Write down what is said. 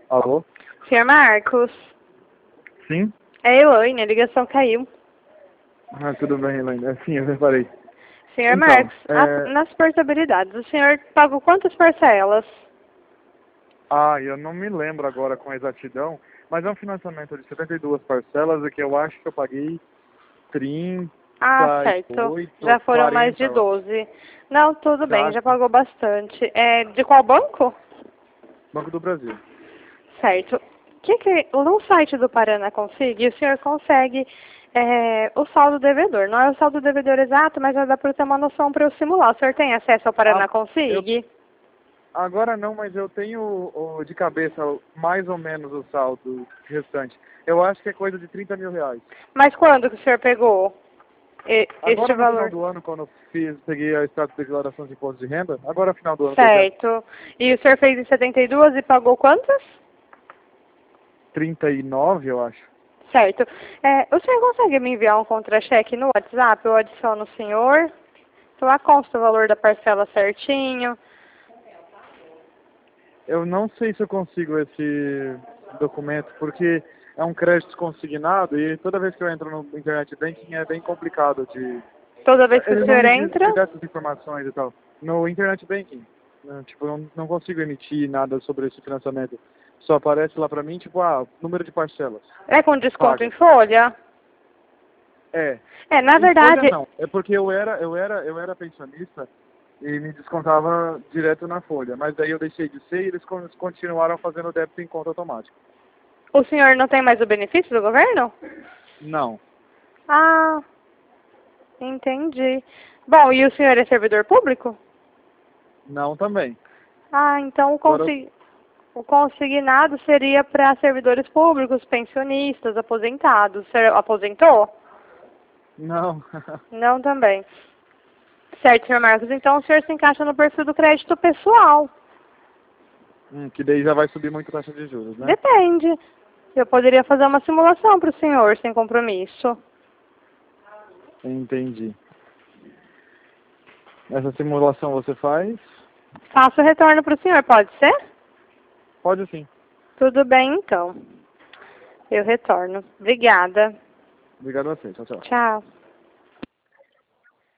Alô? Senhor Marcos, Sim? é Elaine, a ligação caiu. Ah, tudo bem, Elaine. Sim, eu reparei. Senhor Então, Marcos, nas portabilidades, o senhor pagou quantas parcelas? eu não me lembro agora com exatidão, mas é um financiamento de 72 parcelas e que eu acho que eu paguei 38 Ah, certo. Já ou foram mais 40, de eu acho. 12. Não, tudo Você bem, já acha? pagou bastante. É, de qual banco? Banco do Brasil. Certo. No site do Paraná Consig, o senhor consegue o saldo devedor. Não é o saldo devedor exato, mas já dá para ter uma noção para eu simular. O senhor tem acesso ao Paraná Eu, Consig? agora não, mas eu tenho de cabeça mais ou menos o saldo restante. Eu acho que é coisa de 30 mil reais. Mas quando que o senhor pegou este Agora no final valor? do ano, quando eu peguei a extrato de declaração de imposto de renda, agora no final do ano, por exemplo, Certo. E o senhor fez em 72 e pagou quantas? 39, eu acho. Certo. O senhor consegue me enviar um contra-cheque no WhatsApp? Eu adiciono o senhor. Lá consta o valor da parcela certinho. Eu não sei se eu consigo esse documento, porque é um crédito consignado e toda vez que eu entro no Internet Banking é bem complicado de... Toda vez que o Eles não senhor me entra? dão essas informações e tal. No Internet Banking, né, tipo, eu não consigo emitir nada sobre esse financiamento. Só aparece lá pra mim, tipo, número de parcelas É com desconto em pagas. folha? É. Na Em folha verdade, não. É porque eu era pensionista e me descontava direto na folha. Mas daí eu deixei de ser e eles continuaram fazendo débito em conta automático. o senhor não tem mais o benefício do governo? Não. Ah, entendi. Bom, e o senhor é servidor público? Não também. Ah, então Agora, o consignado seria para servidores públicos, pensionistas, aposentados. O senhor aposentou? não. Não também. Certo, senhor Marcos. Então o senhor se encaixa no perfil do crédito pessoal. Que daí já vai subir muito a taxa de juros, né? Depende. Eu poderia fazer uma simulação para o senhor, sem compromisso. Entendi. Essa simulação você faz? Faço o retorno para o senhor, pode ser? Pode sim. Tudo bem, então. Eu retorno. Obrigada. Obrigado a você. Tchau, tchau. Tchau.